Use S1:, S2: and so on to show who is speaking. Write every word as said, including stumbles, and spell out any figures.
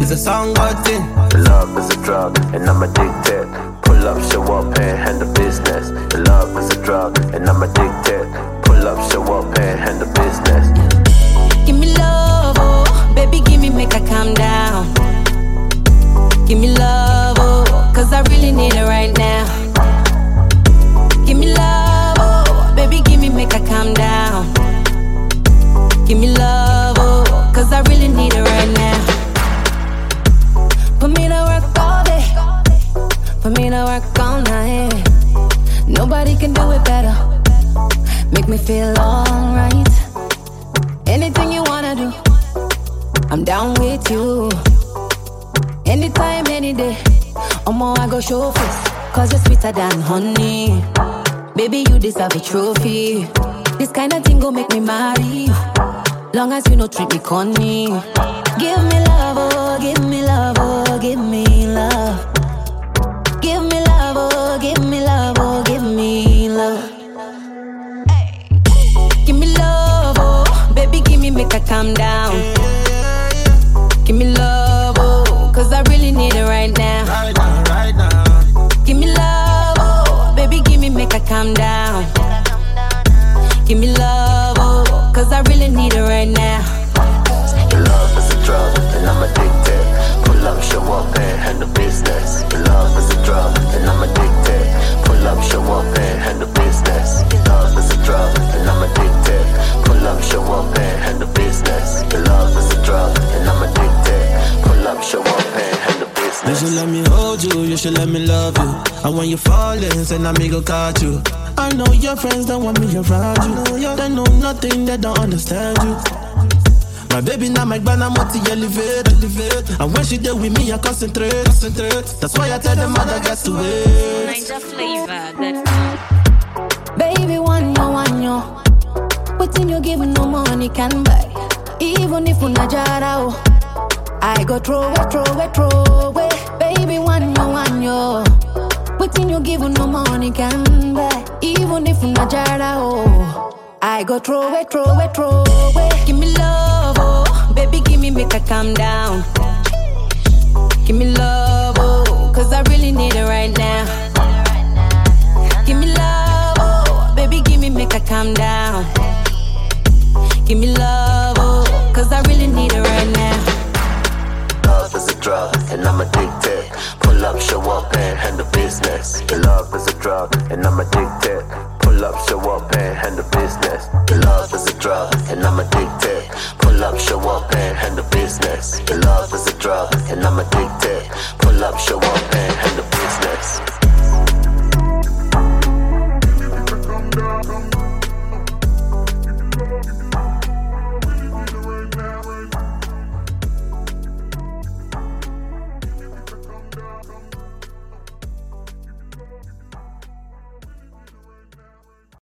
S1: is a song God thing.
S2: Love is a drug and I'm addicted. Pull up, show up and handle business. Love is a drug and I'm addicted. Pull up, show up and handle business.
S3: Give me love, oh, baby, give me, make I calm down. Give me love, oh, cause I really need it right now. Give me love, oh, baby, give me, make I calm down. Give me love, oh, cause I really need it right now. Put me to work all day, put me to work all night. Nobody can do it better, make me feel alright. Anything you wanna do, I'm down with you. Anytime, any day, Omo, I go show face, cause you're sweeter than honey. Baby, you deserve a trophy. This kind of thing go make me marry you, long as you no treat me corny. Give me love, oh, give me love, oh, give me love. Give me love, oh, give me love, oh, give me love. Give me love, oh, baby, give me, make I calm down. Give me love, oh, cause I really need it right now.
S1: Right now, right now.
S3: Give me love, oh, baby, give me, make I calm down. Give me love, oh, cause I really need it right now.
S2: Love is a drug and I'm addicted. Pull up, show up and handle business. Love is a drug and I'm addicted. Pull up, show up and handle business. Love is a drug and I'm addicted. Pull up, show up and handle business. Love is a drug and I'm addicted. Pull up, show up and handle business.
S1: You should let me hold you, you should let me love you. And when you fall in, say na me go catch you. I know your friends don't want me around you. They know nothing, they don't understand you. My baby now my banana multi elevate, elevate. And when she there with me, I concentrate, concentrate. That's why I tell them mother got to wait.
S4: Niger flavor that.
S3: Baby, one yo, one yo. Waiting you give no money can buy. Even if una jara, I go throw it, throw it, throw it. Baby, one yo, one yo. Waiting you give no money can buy. Even if una jara, oh, I go throw it, throw it, throw it. Give me love, oh, baby, give me, make I calm down. Give me love, oh, cause I really need it right now. Give me love, oh, baby, give me, make I calm down. Give me love, oh, cause I really need it right now.
S2: Love is a drug and I'm addicted. Pull up, show up and handle business. Love is a drug and I'm addicted. Pull up, show up and handle business. Love is a drug and I'm addicted. Pull up, show up and handle business. Love is a drug and I'm addicted. Pull up, show up